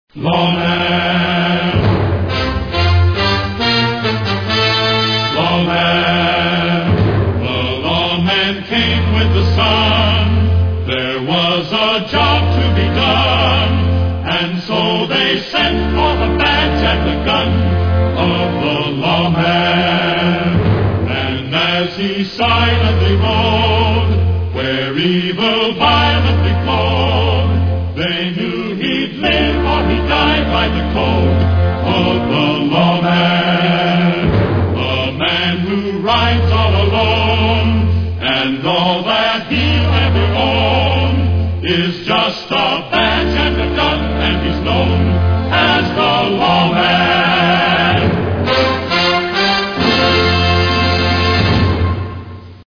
Lawman, lawman, the lawman came with the sun. There was a job to be done, and so they sent for the badge and the gun of the lawman. And as he silently rode where evil violently flowed, they knew he'd live or he'd die by the code of the lawman. The man who rides all alone, and all that he'll ever own is just a badge and a gun, and he's known as the lawman.